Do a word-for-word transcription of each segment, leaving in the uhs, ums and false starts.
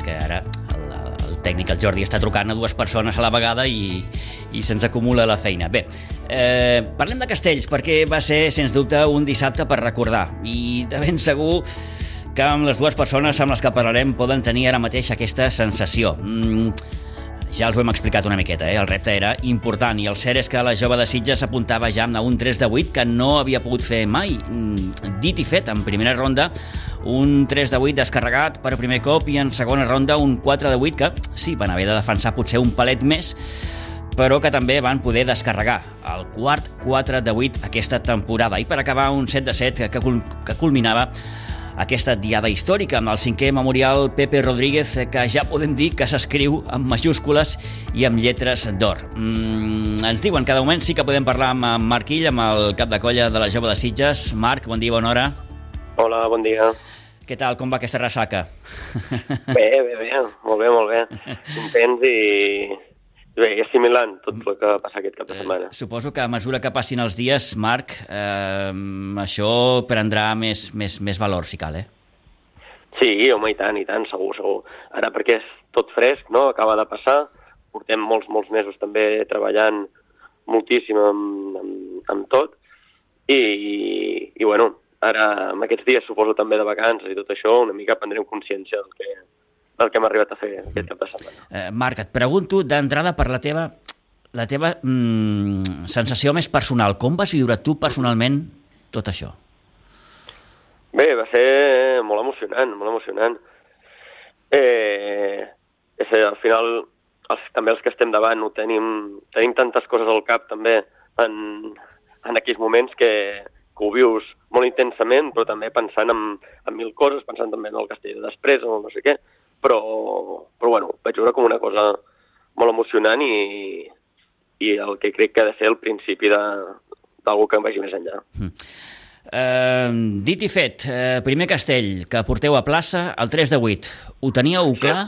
perquè ara el, el tècnic, el Jordi, està trucant a dues persones a la vegada i, i se'ns acumula la feina. Bé, eh, parlem de Castells, perquè va ser, sens dubte, un dissabte per recordar, i de ben segur que amb les dues persones amb les que parlarem poden tenir ara mateix aquesta sensació. Mm, ja els ho hem explicat una miqueta, eh? El repte era important i el cert és que la jove de Sitges apuntava ja a un tres de vuit que no havia pogut fer mai. Mm, dit i fet, en primera ronda un tres de vuit descarregat per primer cop i en segona ronda un quatre de vuit que sí, van haver de defensar potser un palet més, però que també van poder descarregar el quart quatre de vuit aquesta temporada, i per acabar un set de set que, que culminava aquesta diada històrica amb el cinquè memorial Pepe Rodríguez, que ja podem dir que s'escriu amb majúscules i amb lletres d'or. Mm, ens diuen que de moment sí que podem parlar amb Marc Ill, amb el cap de colla de la jove de Sitges. Marc, bon dia, bona hora. Hola, bon dia. Què tal, com va aquesta ressaca? Bé, bé, bé, molt bé, molt bé. Contents i... bé, i assimilant tot el que va passar aquest cap de setmana. Eh, suposo que a mesura que passin els dies, Marc, eh, això prendrà més, més, més valor, si cal, eh? Sí, home, i tant, i tant, segur, segur. Ara perquè és tot fresc, no?, acaba de passar, portem molts, molts mesos també treballant moltíssim amb, amb, amb tot, i, i, i bueno, ara, amb aquests dies, suposo també de vacances i tot això, una mica prendrem consciència del que... del que hem arribat a fer aquest cap de setmana. Eh, Marc, et pregunto d'entrada per la teva, la teva mm, sensació més personal. Com vas viure tu personalment tot això? Bé, va ser molt emocionant, molt emocionant. Eh, és a dir, al final, els, també els que estem davant ho tenim, tenim tantes coses al cap també en, en aquells moments que, que ho vius molt intensament, però també pensant en, en mil coses, pensant també en el castell de després o no sé què, però, però bueno, vaig veure com una cosa molt emocionant i, i el que crec que ha de ser el principi d'algú que em vagi més enllà. Mm. Uh, dit i fet, uh, primer castell que porteu a plaça, el tres de vuit, ho teníeu clar?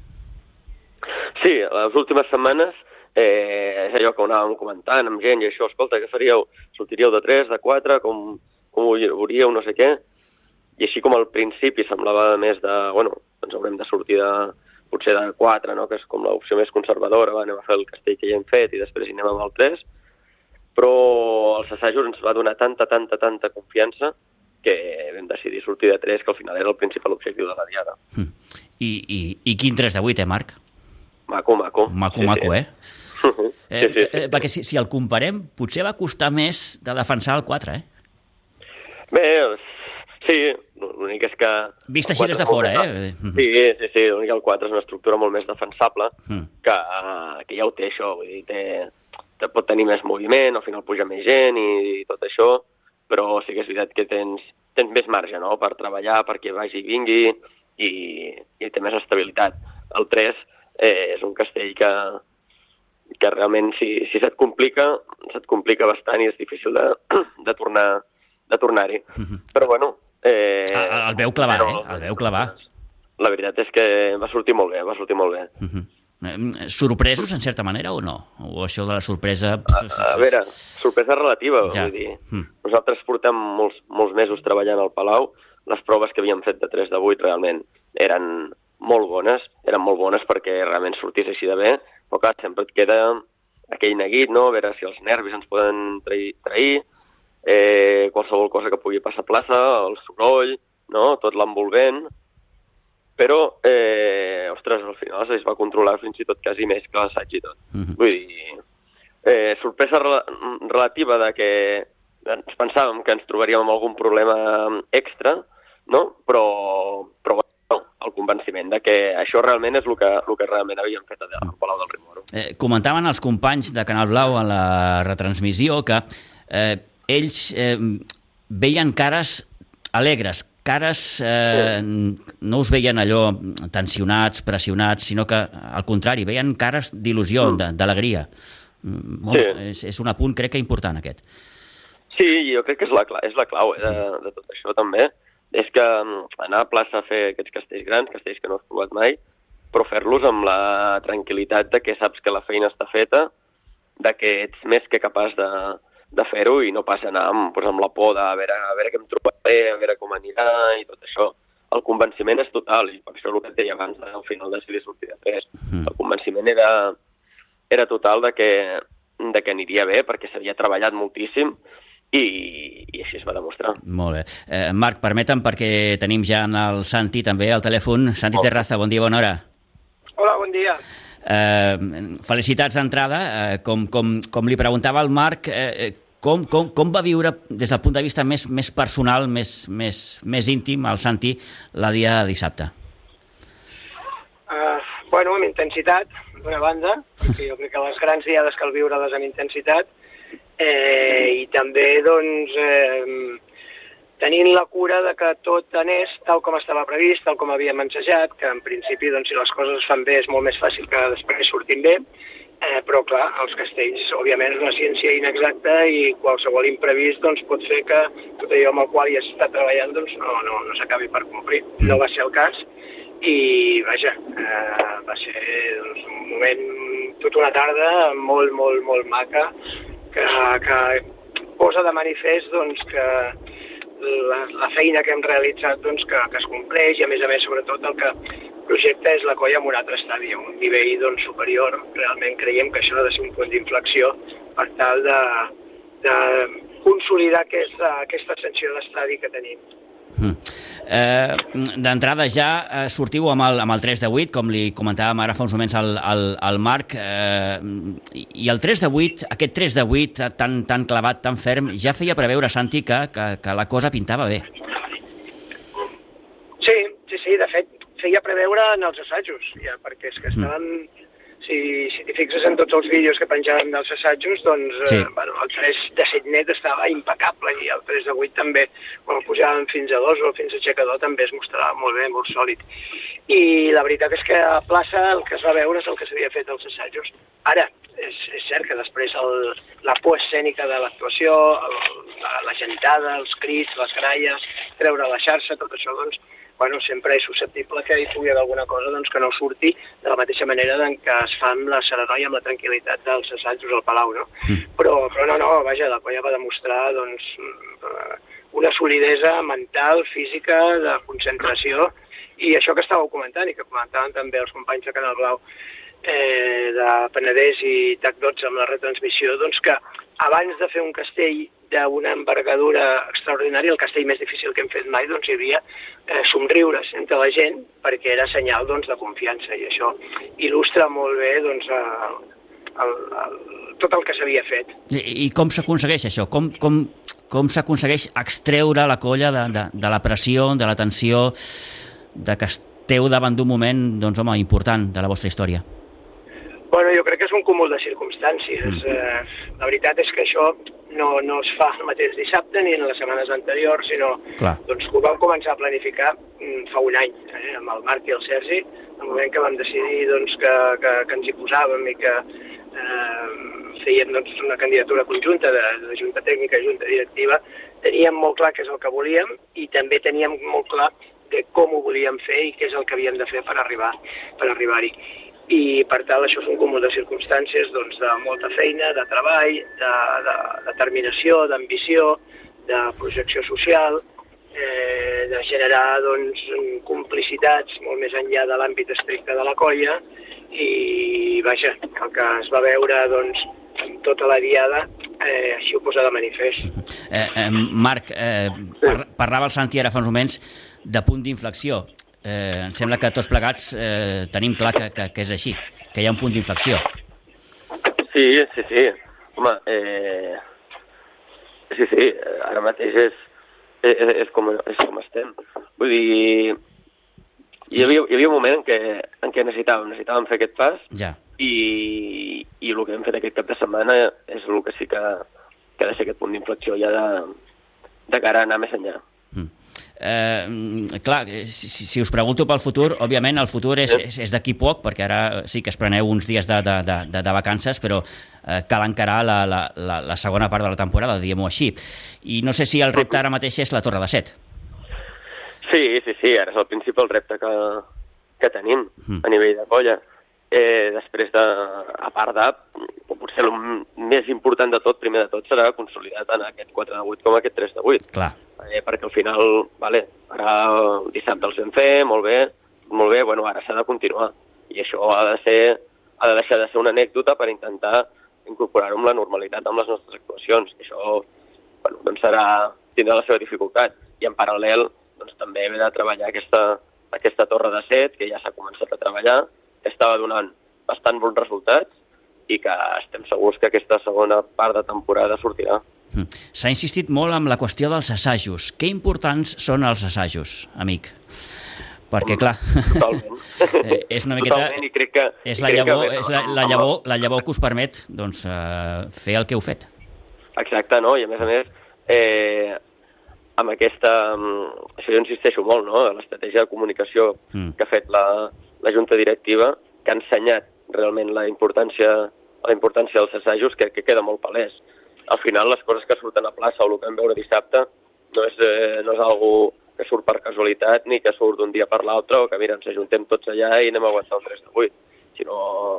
Sí, les últimes setmanes eh, és allò que ho anàvem comentant amb gent i això, escolta, què faríeu? Sortiríeu de tres, de quatre, com, com ho veuríeu, no sé què? I així com al principi semblava més de, bueno, ens haurem de sortir de, potser de quatre, no?, que és com l'opció més conservadora, va, anem a fer el castell que ja hem fet i després hi anem amb el tres, però els assajos ens va donar tanta, tanta, tanta confiança que vam decidir sortir de tres, que al final era el principal objectiu de la diada. Mm. I, i, I quin tres de vuit, eh, Marc? Maco, maco. Maco, sí, maco, sí. eh? sí, eh, sí, sí. eh? Perquè si, si el comparem, potser va costar més de defensar el quatre, eh? Bé, sí, l'únic és que... Vist així des de fora, eh? Sí, sí, sí, l'únic que el quatre és una estructura molt més defensable, mm. que, que ja ho té això, vull dir, té, té, pot tenir més moviment, al final puja més gent i, i tot això, però sí que és veritat que tens, tens més marge, no?, per treballar, perquè vagi i vingui, i, i té més estabilitat. El tres eh, és un castell que, que realment, si, si se't complica, se't complica bastant i és difícil de, de tornar de tornar-hi. Mm-hmm. Però bueno... Eh, el, el veu clavar, però, eh? El veu clavar. La veritat és que va sortir molt bé, va sortir molt bé. Mm-hmm. Sorpresos, en certa manera, o no? O això de la sorpresa... A, a veure, sorpresa relativa, ja. vull dir. Mm. Nosaltres portem molts, molts mesos treballant al Palau, les proves que havíem fet de tres de vuit realment eren molt bones, eren molt bones perquè realment sortís així de bé, però clar, sempre et queda aquell neguit, no?, a veure si els nervis ens poden trair, trair eh, qualsevol cosa que pugui passar a plaça, el soroll, no?, tot l'envolvent, però, eh, ostres, al final es va controlar fins i tot quasi més que l'assaig i tot. Mm-hmm. Vull dir, eh, sorpresa rel relativa de que ens pensàvem que ens trobaríem amb algun problema extra, no?, però, però bueno, el convenciment de que això realment és el que, el que realment havíem fet al Palau del Riu. Eh, comentaven els companys de Canal Blau a la retransmissió que eh, ells eh, veien cares alegres, cares eh, sí. No us veien allò tensionats, pressionats, sinó que al contrari, veien cares d'il·lusió, mm. d'alegria. Sí. És, és un apunt, crec que important, aquest. Sí, jo crec que és la, és la clau eh, de, de tot això també, és que anar a plaça a fer aquests castells grans, castells que no has provat mai, però fer-los amb la tranquil·litat de que saps que la feina està feta, de que ets més que capaç de, de fer-ho i no pas anar amb, doncs, amb la por de a veure, a veure què em trobaré, a veure com anirà i tot això. el convenciment és total, i per això el que et deia abans, al final decidir sortir de tres. Mm. El convenciment era, era total de que, de que aniria bé, perquè s'havia treballat moltíssim, i, i així es va demostrar. Molt bé. Eh, Marc, permetem, perquè tenim ja en el Santi també al telèfon. Santi oh. Terraza, bon dia, bona hora. Hola, bon dia. Eh, felicitats d'entrada. Eh, com, com, com li preguntava al Marc, eh, com, com, com va viure des del punt de vista més, més personal, més, més, més íntim, el Santi, la dia de dissabte? Uh, bueno, amb intensitat, d'una banda, perquè jo crec que les grans diades cal viure-les amb intensitat, eh, i també, doncs, eh, tenint la cura de que tot anés tal com estava previst, tal com havíem ensajat, que en principi, doncs, si les coses es fan bé és molt més fàcil que després surtin bé, eh, però clar, els castells, òbviament, és una ciència inexacta i qualsevol imprevist doncs, pot fer que tot allò amb el qual ja s'està treballant doncs, no, no, no s'acabi per complir. No va ser el cas i, vaja, eh, va ser doncs, un moment, tota una tarda molt, molt, molt maca, que, que posa de manifest doncs, que La, la feina que hem realitzat doncs, que, que es compleix i a més a més sobretot el que projecta és la colla en un altre estadi, un nivell doncs, superior. Realment creiem que això ha de ser un punt d'inflexió per tal de, de consolidar aquesta, aquesta ascensió d'estadi que tenim. Mm. Eh, D'entrada ja eh, sortiu amb el, amb el tres de vuit, com li comentàvem ara fa uns moments al, al, al Marc, eh, i el tres de vuit, aquest tres de vuit tan, tan clavat, tan ferm, ja feia preveure, Santi, que, que, que la cosa pintava bé. Sí, sí, sí, de fet, feia preveure en els assajos, ja, perquè és que estàvem... Mm. Si, si t'hi fixes en tots els vídeos que penjàvem dels assajos, doncs sí. eh, bueno, el tres de set net estava impecable i el tres de vuit també, quan el posàvem fins a dos o fins a aixecador, també es mostrava molt bé, molt sòlid. I la veritat és que a plaça el que es va veure és el que s'havia fet als assajos. Ara, és, és cert que després el, la por escènica de l'actuació, la, la gentada, els crits, les gralles, treure la xarxa, tot això, doncs, bueno, sempre és susceptible que hi pugui haver alguna cosa doncs, que no surti de la mateixa manera en què es fa amb la serenor i amb la tranquil·litat dels assajos al Palau, no? Mm. Però, però no, no, vaja, la colla va demostrar doncs, una solidesa mental, física, de concentració, i això que estàveu comentant i que comentaven també els companys de Canal Blau eh, de Penedès i T A C dotze amb la retransmissió, doncs que abans de fer un castell d'una envergadura extraordinària, el castell més difícil que hem fet mai, doncs hi havia eh, somriures entre la gent perquè era senyal doncs, de confiança i això il·lustra molt bé doncs, el, el, el, tot el que s'havia fet. I, i com s'aconsegueix això? Com, com, com s'aconsegueix extreure la colla de, de, de la pressió, de la tensió, de que esteu davant d'un moment doncs, home, important de la vostra història? Bueno, jo crec que és un cúmul de circumstàncies. Mm. Eh, la veritat és que això no, no es fa el mateix dissabte ni en les setmanes anteriors, sinó doncs, ho vam començar a planificar mm, fa un any, eh, amb el Marc i el Sergi, el moment que vam decidir doncs, que, que, que ens hi posàvem i que eh, fèiem doncs, una candidatura conjunta de, de Junta Tècnica i Junta Directiva, teníem molt clar què és el que volíem i també teníem molt clar de com ho volíem fer i què és el que havíem de fer per arribar per arribar-hi. I per tal això és un cúmul de circumstàncies doncs, de molta feina, de treball, de, de determinació, d'ambició, de projecció social, eh, de generar doncs, complicitats molt més enllà de l'àmbit estricte de la colla i vaja, el que es va veure doncs, en tota la diada eh, així ho posa de manifest. Eh, eh, Marc, eh, par parlava el Santi ara fa uns moments de punt d'inflexió. Eh, em sembla que tots plegats eh, tenim clar que, que, que és així, que hi ha un punt d'inflexió. Sí, sí, sí. Home, eh... sí, sí, ara mateix és, és, és, com, és com estem. Vull dir, hi havia, hi havia un moment en què, en què necessitàvem, necessitàvem fer aquest pas ja. i, i el que hem fet aquest cap de setmana és el que sí que, que ha de ser aquest punt d'inflexió ja de, de cara a anar més enllà. Mm. Eh, clar, si, si us pregunto pel futur, òbviament el futur és, és, és d'aquí poc, perquè ara sí que es preneu uns dies de, de, de, de vacances, però eh, cal encarar la, la, la, la segona part de la temporada, diguem-ho així. I no sé si el repte ara mateix és la Torre de Set. Sí, sí, sí, ara és el principal repte que, que tenim mm. a nivell de colla. Eh, després de, a part de, potser potser el més important de tot, primer de tot, serà consolidar tant aquest quatre de vuit com aquest tres de vuit. Clar. Eh, perquè al final, vale, ara el dissabte els vam fer, molt bé, molt bé, bueno, ara s'ha de continuar. I això ha de ser, ha de deixar de ser una anècdota per intentar incorporar-ho amb la normalitat amb les nostres actuacions. I això, bueno, doncs serà, tindrà la seva dificultat. I en paral·lel, doncs també hem de treballar aquesta, aquesta torre de set, que ja s'ha començat a treballar, que estava donant bastant bons resultats i que estem segurs que aquesta segona part de temporada sortirà. S'ha insistit molt amb la qüestió dels assajos. Que importants són els assajos, amic? Perquè, clar, totalment. és una miqueta... Totalment, i crec que... És la llavor, és la, la, llavor, la llavor que us permet doncs, uh, fer el que heu fet. Exacte, no? I a més a més, eh, amb aquesta... Això jo insisteixo molt, no? L'estratègia de comunicació mm. que ha fet la, la Junta Directiva, que ha ensenyat realment la importància, la importància dels assajos, que, que queda molt palès. Al final, les coses que surten a plaça o el que vam veure dissabte no és, eh, no és algo que surt per casualitat ni que surt d'un dia per l'altre o que, mira, ens ajuntem tots allà i anem a aguantar el tres de vuit. Sinó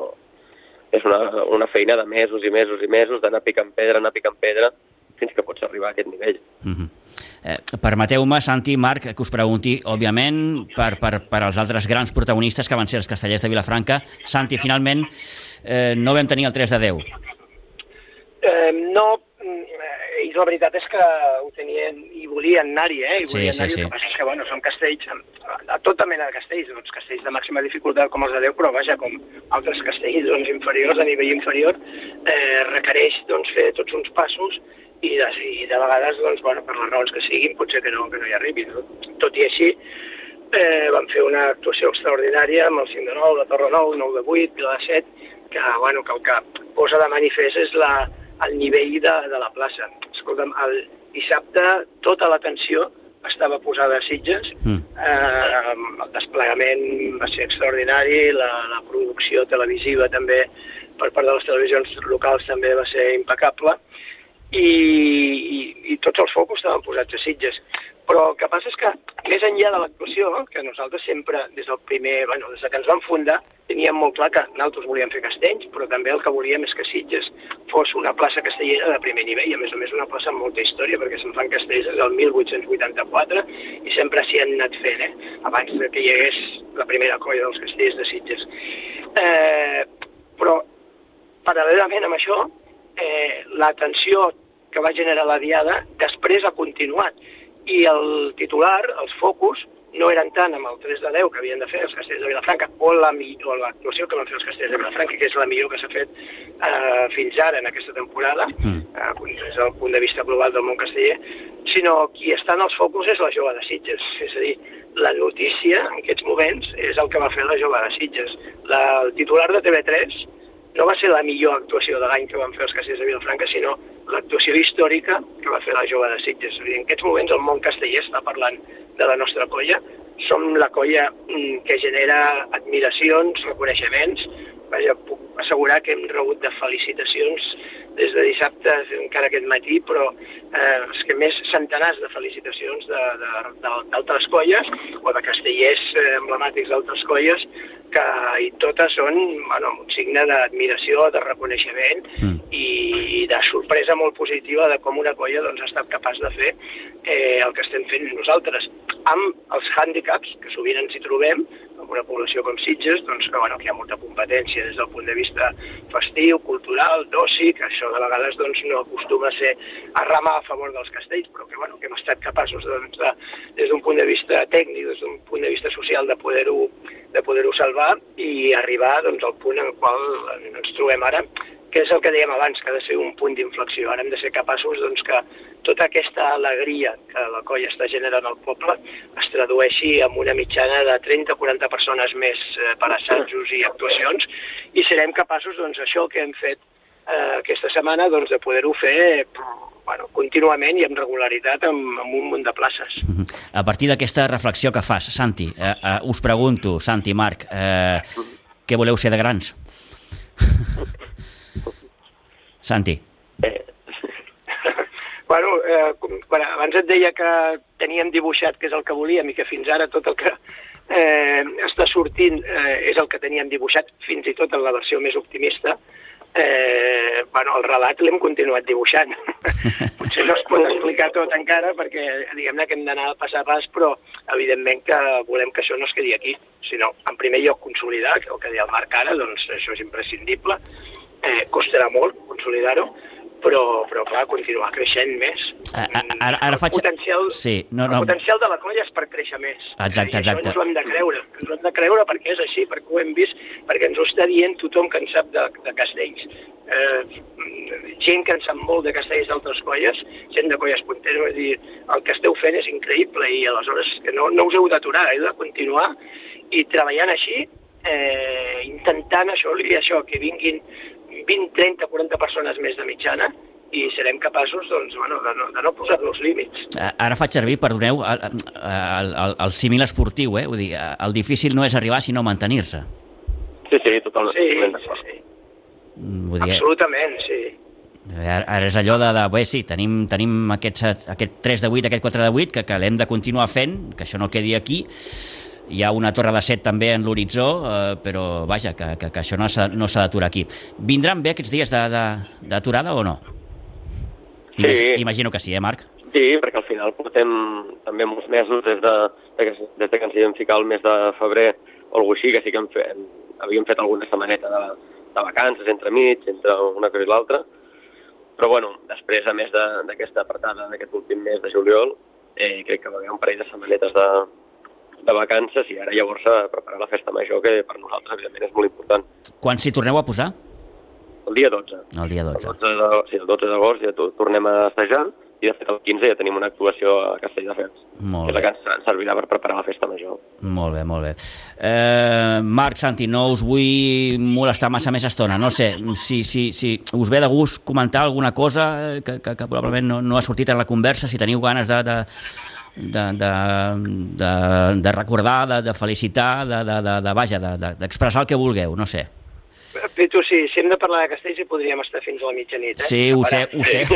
és una, una feina de mesos i mesos i mesos d'anar picant pedra, anar picant pedra, fins que pots arribar a aquest nivell. Mm-hmm. Eh, permeteu-me, Santi, Marc, que us pregunti, òbviament, per, per, per als altres grans protagonistes que van ser els castellers de Vilafranca. Santi, finalment, eh, no vam tenir el tres de deu. Eh, no, ells la veritat és que ho tenien i volien anar-hi, eh? I volien sí, anar-hi, sí, sí. el que passa és que, bueno, són castells, a tota mena de castells, doncs castells de màxima dificultat com els de Déu, però vaja, com altres castells doncs, inferiors, a nivell inferior, eh, requereix doncs, fer tots uns passos i de, i de vegades, doncs, bueno, per les raons que siguin, potser que no, que no hi arribin. No? Tot i així, eh, vam fer una actuació extraordinària amb el cinc de nou, la Torre nou, nou de vuit, Vila de set, que, bueno, que el que posa de manifest és la al nivell de, de la plaça. Escolta'm, el dissabte tota l'atenció estava posada a Sitges, mm. eh, el desplegament va ser extraordinari, la, la producció televisiva també per part de les televisions locals també va ser impecable i, i, i tots els focus estaven posats a Sitges. Però el que passa és que, més enllà de l'actuació, que nosaltres sempre, des del primer, bueno, des que ens vam fundar, teníem molt clar que nosaltres volíem fer castells, però també el que volíem és que Sitges fos una plaça castellera de primer nivell, a més a més una plaça amb molta història, perquè se'n fan castells des del mil vuit-cents vuitanta-quatre i sempre s'hi han anat fent, eh? Abans que hi hagués la primera colla dels castells de Sitges. Eh, però, paral·lelament amb això, eh, l'atenció que va generar la diada després ha continuat. I el titular, els focus, no eren tant amb el tres de deu que havien de fer els castells de Vilafranca o l'actuació que van fer els castells de Vilafranca, que és la millor que s'ha fet eh, fins ara en aquesta temporada, mm. eh, des del punt de vista global del món casteller, sinó qui està en els focus és la jove de Sitges. És a dir, la notícia en aquests moments és el que va fer la jove de Sitges. La, el titular de T V tres no va ser la millor actuació de l'any que van fer els castells de Vilafranca, sinó l'actuació històrica que va fer la jove de Sitges. En aquests moments el món casteller està parlant de la nostra colla. Som la colla que genera admiracions, reconeixements. Vaja, puc assegurar que hem rebut de felicitacions des de dissabte, encara aquest matí, però eh, és que més centenars de felicitacions d'altres colles o de castellers eh, emblemàtics d'altres colles que i totes són bueno, un signe d'admiració, de reconeixement mm. i de sorpresa molt positiva de com una colla doncs, ha estat capaç de fer eh, el que estem fent nosaltres, amb els hàndicaps que sovint ens hi trobem, en una població com Sitges, doncs, que, bueno, que hi ha molta competència des del punt de vista festiu, cultural, d'oci, que això de vegades doncs, no acostuma a ser a remar a favor dels castells, però que, bueno, que hem estat capaços doncs, de, des d'un punt de vista tècnic, des d'un punt de vista social, de poder-ho de poder-ho salvar i arribar doncs, al punt en el qual ens trobem ara, que és el que dèiem abans, que ha de ser un punt d'inflexió. Ara hem de ser capaços doncs, que tota aquesta alegria que la colla està generant al poble es tradueixi en una mitjana de trenta a quaranta persones més eh, per assajos i actuacions i serem capaços, doncs, això que hem fet eh, aquesta setmana, doncs, de poder-ho fer bueno, contínuament i amb regularitat en, en un munt de places. A partir d'aquesta reflexió que fas, Santi, eh, eh, us pregunto, Santi, Marc, eh, què voleu ser de grans? Santi. Eh. bueno, eh, quan abans et deia que teníem dibuixat què és el que volíem i que fins ara tot el que eh, està sortint eh, és el que teníem dibuixat, fins i tot en la versió més optimista. eh, bueno, el relat l'hem continuat dibuixant. Potser no es pot explicar tot encara perquè, diguem-ne, que hem d'anar a pas a pas, però evidentment que volem que això no es quedi aquí, sinó, en primer lloc, consolidar, el que deia el Marc ara, doncs això és imprescindible, eh, costarà molt consolidar-ho, però, però clar, continuar creixent més. Ara, ara faig... El potencial, sí, no, no. el potencial de la colla és per créixer més. Exacte, exacte. I això ens ho hem de creure. Ens ho hem de creure perquè és així, perquè ho hem vist, perquè ens ho està dient tothom que en sap de, de castells. Eh, gent que en sap molt de castells d'altres colles, gent de colles punteres, és dir, el que esteu fent és increïble i aleshores que no, no us heu d'aturar, heu de continuar i treballant així, eh, intentant això, i això, que vinguin vint, trenta, quaranta persones més de mitjana i serem capaços doncs, bueno, de no, de no posar-nos límits. Ara faig servir, perdoneu, el, el, el, el símil esportiu, eh? Vull dir, el difícil no és arribar, sinó mantenir-se. Sí, sí, totalment. Sí, sí, sí. Vull dir, absolutament, sí. Ara, ara és allò de, de bé, sí, tenim, tenim aquest, aquest tres de vuit, aquest quatre de vuit, que, que l'hem de continuar fent, que això no quedi aquí. Hi ha una torre de set també en l'horitzó, eh, però vaja, que, que, que això no s'ha no d'aturar aquí. Vindran bé aquests dies d'aturada o no? Sí. Imagino que sí, eh, Marc? Sí, perquè al final portem també molts mesos des de, des de que ens hi vam ficar el mes de febrer o alguna així, que sí que hem fet, havíem fet alguna setmaneta de, de vacances entre mig, entre una cosa i l'altra, però bueno, després, a més d'aquesta apartada d'aquest últim mes de juliol, eh, crec que va haver un parell de setmanetes de de vacances i ara llavors a preparar la festa major, que per nosaltres, evidentment, és molt important. Quan s'hi torneu a posar? El dia dotze. El dia dotze. El dotze de, sí, el dotze d'agost ja tornem a assajar i, de fet, el quinze ja tenim una actuació a Castelldefels. Molt bé. Que és la que ens servirà per preparar la festa major. Molt bé, molt bé. Eh, Marc, Santi, no us vull molestar massa més estona. No sé, si, si, si us ve de gust comentar alguna cosa que, que, que probablement no, no ha sortit en la conversa, si teniu ganes de... de De, de, de, de recordar, de, de felicitar, de, de, de, de vaja, d'expressar de, de, el que vulgueu, no sé. Pitu, sí, si hem de parlar de castells hi podríem estar fins a la mitjanit, eh? Sí, ho sé, ho sé.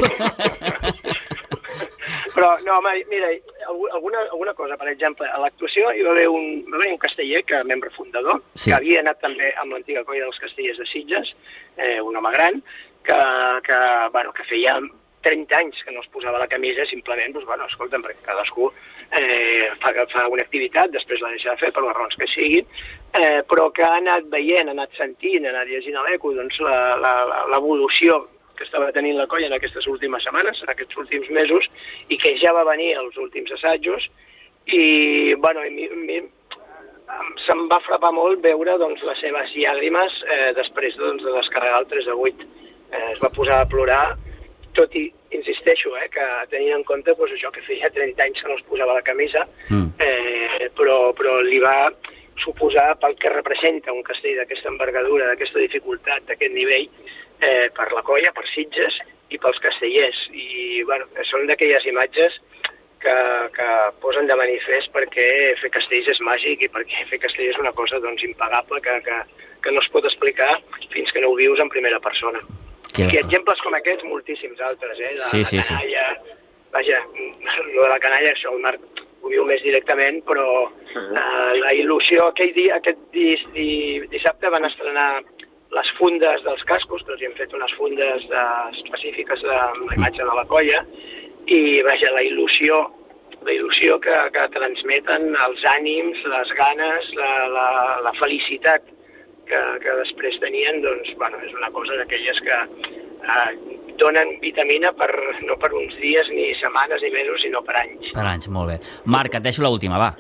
Però, no, home, mira, alguna, alguna cosa, per exemple, a l'actuació hi va haver un, va haver un casteller, que membre fundador, sí, que havia anat també amb l'antiga colla dels castellers de Sitges, eh, un home gran, que, que, bueno, que feia trenta anys que no es posava la camisa, simplement, doncs, bueno, escolta'm, perquè cadascú eh, fa, fa una activitat, després la deixa de fer per les raons que siguin, eh, però que ha anat veient, ha anat sentint, ha anat llegint a l'eco, doncs, l'evolució que estava tenint la colla en aquestes últimes setmanes, en aquests últims mesos, i que ja va venir als últims assajos, i, bueno, i mi, mi, se'm va frapar molt veure, doncs, les seves llàgrimes eh, després, doncs, de descarregar el tres de vuit. Eh, es va posar a plorar, tot i, insisteixo, eh, que tenint en compte doncs, això que feia trenta anys que no es posava la camisa, mm. eh, però, però li va suposar pel que representa un castell d'aquesta envergadura, d'aquesta dificultat, d'aquest nivell, eh, per la colla, per Sitges i pels castellers. I bueno, són d'aquelles imatges que, que posen de manifest perquè fer castells és màgic i perquè fer castells és una cosa doncs, impagable que, que, que no es pot explicar fins que no ho vius en primera persona. Que... I exemples com aquests, moltíssims altres, eh? De sí, sí, la canalla, sí. Vaja, lo de la canalla, això el Marc ho viu més directament, però uh, la il·lusió, aquell dia, aquest dis, di, dissabte van estrenar les fundes dels cascos, que els hem fet unes fundes de, específiques de la imatge de la colla, i vaja, la il·lusió, la il·lusió que, que transmeten els ànims, les ganes, la, la, la felicitat que, que després tenien, doncs, bueno, és una cosa d'aquelles que eh, donen vitamina per, no per uns dies, ni setmanes, ni mesos, sinó per anys. Per anys, molt bé. Marc, et deixo l'última, va.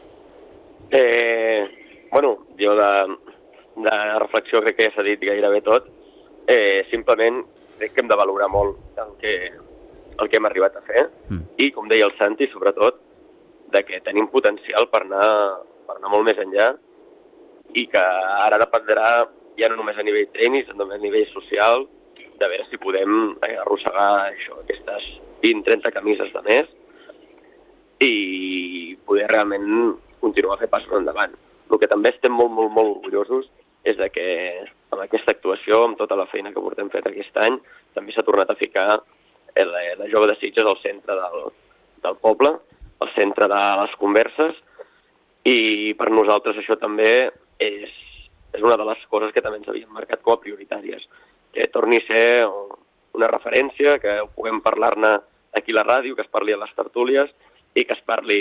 Eh, bueno, jo de, de reflexió crec que ja s'ha dit gairebé tot. Eh, simplement crec que hem de valorar molt el que, el que hem arribat a fer mm. i, com deia el Santi, sobretot, de que tenim potencial per anar, per anar molt més enllà i que ara dependrà ja no només a nivell tècnic, sinó també a nivell social, de veure si podem arrossegar això, aquestes vint trenta camises de més i poder realment continuar a fer passos endavant. El que també estem molt, molt, molt orgullosos és de que amb aquesta actuació, amb tota la feina que portem fet aquest any, també s'ha tornat a ficar la, la jove de Sitges al centre del, del poble, al centre de les converses, i per nosaltres això també és, és una de les coses que també ens havíem marcat com a prioritàries, que torni a ser una referència, que puguem parlar-ne aquí a la ràdio, que es parli a les tertúlies i que es parli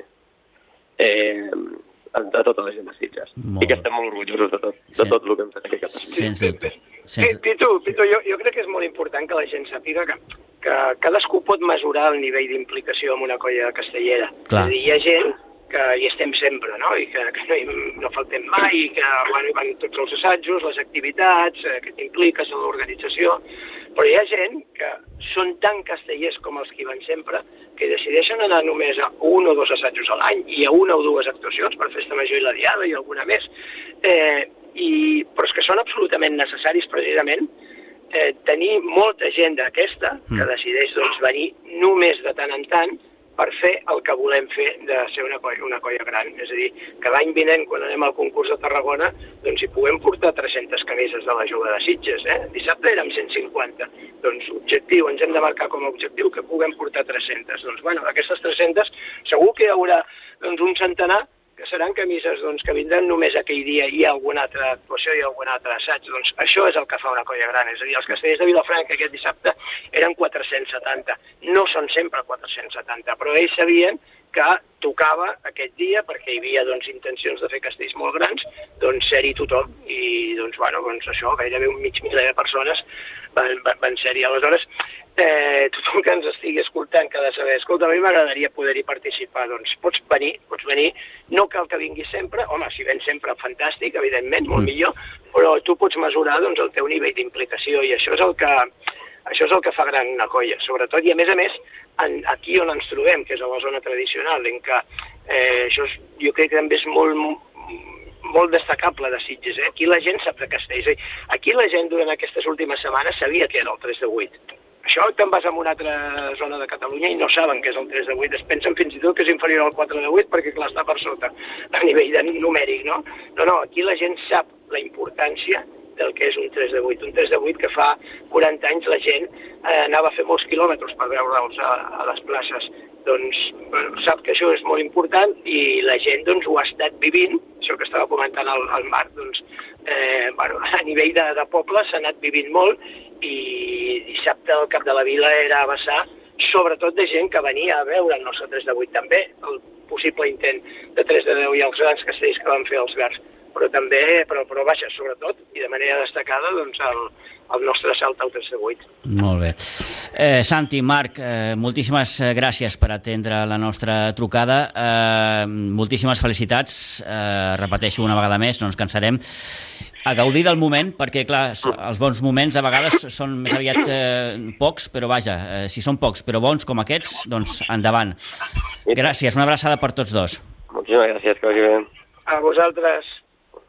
eh, de tota la gent de Sitges. Molt I que estem molt orgullosos de tot, de sí. tot el que hem fet aquí a Catalunya. Sens dubte. Sens... Pitu, Pitu jo, jo crec que és molt important que la gent sàpiga que, que cadascú pot mesurar el nivell d'implicació en una colla castellera. Clar. És a dir, hi ha gent que hi estem sempre, no? I que, que no, hi, no faltem mai, i que bueno, hi van tots els assajos, les activitats, eh, que t'impliques en l'organització, però hi ha gent que són tan castellers com els que hi van sempre que decideixen anar només a un o dos assajos a l'any i a una o dues actuacions per Festa Major i la Diada i alguna més. Eh, i, però és que són absolutament necessaris precisament eh, tenir molta gent d'aquesta que mm. decideix doncs, venir només de tant en tant per fer el que volem fer de ser una colla, una colla gran. És a dir, que l'any vinent, quan anem al concurs de Tarragona, doncs hi puguem portar tres-centes camises de la jove de Sitges. Eh? Dissabte érem cent cinquanta. Doncs objectiu, ens hem de marcar com a objectiu que puguem portar tres-centes. Doncs, bueno, d'aquestes tres-centes segur que hi haurà doncs, un centenar que seran camises doncs, que vindran només aquell dia i alguna altra actuació i algun altre assaig. Doncs això és el que fa una colla gran. És a dir, els castellers de Vilafranca aquest dissabte eren quatre-cents setanta. No són sempre quatre-cents setanta, però ells sabien que tocava aquest dia, perquè hi havia doncs, intencions de fer castells molt grans, doncs ser-hi tothom. I doncs, bueno, doncs això, gairebé un mig miler de persones van, van, van ser-hi. Aleshores, eh, tothom que ens estigui escoltant que ha de saber, escolta, a mi m'agradaria poder-hi participar, doncs pots venir, pots venir, no cal que vinguis sempre, home, si vens sempre, fantàstic, evidentment, molt millor, però tu pots mesurar doncs, el teu nivell d'implicació i això és el que això és el que fa gran una colla, sobretot, i a més a més, en, aquí on ens trobem, que és a la zona tradicional, en què eh, això és, jo crec que també és molt, molt destacable de Sitges, eh? Aquí la gent sap de castells, eh? Aquí la gent durant aquestes últimes setmanes sabia que era el tres de vuit. Això te'n vas a una altra zona de Catalunya i no saben què és el tres de vuit, es pensen fins i tot que és inferior al quatre de vuit perquè clar, està per sota a nivell de numèric, no? No, no, aquí la gent sap la importància del que és un tres de vuit. Un tres de vuit que fa quaranta anys la gent eh, anava a fer molts quilòmetres per veure'ls a, a les places. Doncs bueno, sap que això és molt important i la gent doncs, ho ha estat vivint, això que estava comentant el, el Marc, doncs, eh, bueno, a nivell de, de poble s'ha anat vivint molt i dissabte al Cap de la Vila era a vessar, sobretot de gent que venia a veure el nostre tres de vuit també, el possible intent de tres de deu i els grans castells que van fer els Verds. Però també, però, però vaja, sobretot, i de manera destacada, doncs, el, el nostre salt al tres de vuit. Molt bé. Eh, Santi, Marc, eh, moltíssimes gràcies per atendre la nostra trucada. Eh, moltíssimes felicitats. Eh, repeteixo una vegada més, no ens cansarem. A gaudir del moment, perquè, clar, els bons moments a vegades són més aviat eh, pocs, però vaja, eh, si són pocs però bons com aquests, doncs endavant. Gràcies, una abraçada per tots dos. Moltíssimes gràcies, que vagi bé. A vosaltres.